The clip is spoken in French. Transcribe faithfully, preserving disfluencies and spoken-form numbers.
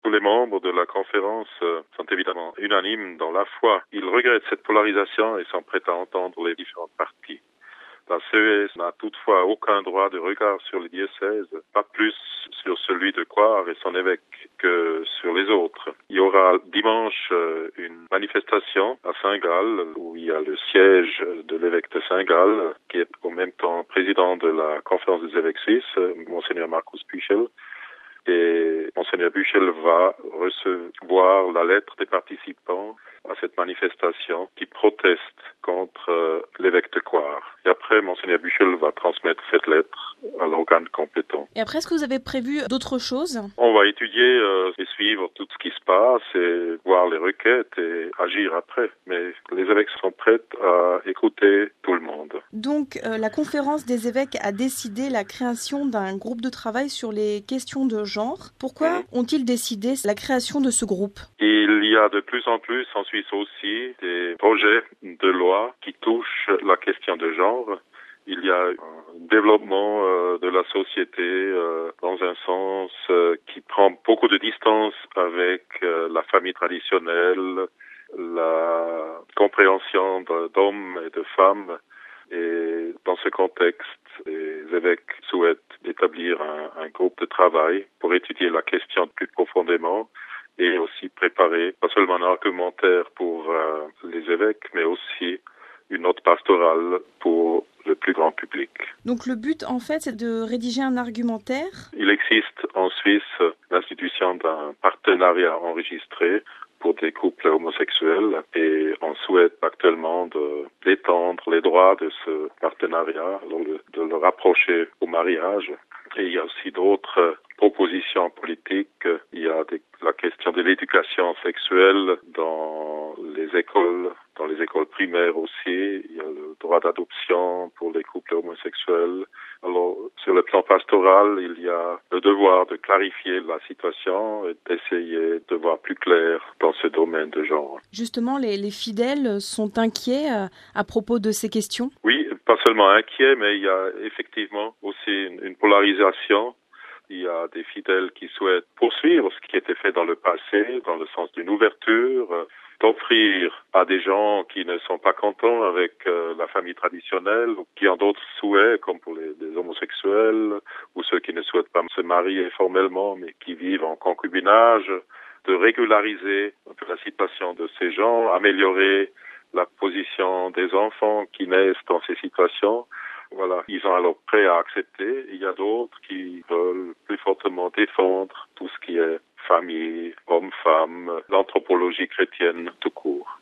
Tous les membres de la conférence euh, sont évidemment unanimes dans la foi. Ils regrettent cette polarisation et sont prêts à entendre les différentes parties. La C E S n'a toutefois aucun droit de regard sur les diocèses, pas plus sur celui de Coire et son évêque que sur les autres. Il y aura dimanche euh, une manifestation à Saint-Gall où il y a le siège de l'évêque de Saint-Gall qui est au même temps président de la conférence des évêques suisses, Monseigneur Markus Büchel. Et Monseigneur Büchel va recevoir la lettre des participants à cette manifestation qui proteste contre euh, l'évêque de Coire. Et après, Monseigneur Büchel va transmettre cette lettre à l'organe compétent. Et après, est-ce que vous avez prévu d'autres choses? On va étudier euh, et suivre tout ce qui se passe et voir les requêtes et agir après. Mais les évêques sont prêts à écouter tout le monde. Donc, euh, la conférence des évêques a décidé la création d'un groupe de travail sur les questions de genre. Pourquoi mmh. ont-ils décidé la création de ce groupe? Il y a de plus en plus en Suisse aussi des projets de loi qui touchent la question de genre. Il y a un développement euh, de la société euh, dans un sens euh, qui prend beaucoup de distance avec euh, la famille traditionnelle, la compréhension d'hommes et de femmes. Et dans ce contexte, les évêques souhaitent établir un, un groupe de travail pour étudier la question plus profondément et aussi préparer pas seulement un argumentaire pour euh, les évêques, mais aussi une note pastorale pour le plus grand public. Donc le but, en fait, c'est de rédiger un argumentaire. Il existe en Suisse l'institution d'un partenariat enregistré pour des couples homosexuels et on souhaite actuellement de, d'étendre les droits de ce partenariat, de, de le rapprocher au mariage. Et il y a aussi d'autres propositions politiques. Il y a des, la question de l'éducation sexuelle dans les écoles, dans les écoles primaires aussi. Il y a le droit d'adoption pour les couples homosexuels. Alors, sur le plan pastoral, il y a le devoir de clarifier la situation et d'essayer de voir plus clair dans ce domaine de genre. Justement, les, les fidèles sont inquiets à, à propos de ces questions? Oui, pas seulement inquiets, mais il y a effectivement aussi une, une polarisation. Il y a des fidèles qui souhaitent poursuivre ce qui était fait dans le passé, dans le sens d'une ouverture, d'offrir à des gens qui ne sont pas contents avec euh, la famille traditionnelle, ou qui ont d'autres souhaits, comme pour les, les homosexuels, ou ceux qui ne souhaitent pas se marier formellement, mais qui vivent en concubinage, de régulariser un peu la situation de ces gens, améliorer la position des enfants qui naissent dans ces situations. Voilà, ils sont alors prêts à accepter. Il y a d'autres qui veulent plus fortement défendre tout ce qui est famille, homme-femme, l'anthropologie chrétienne tout court.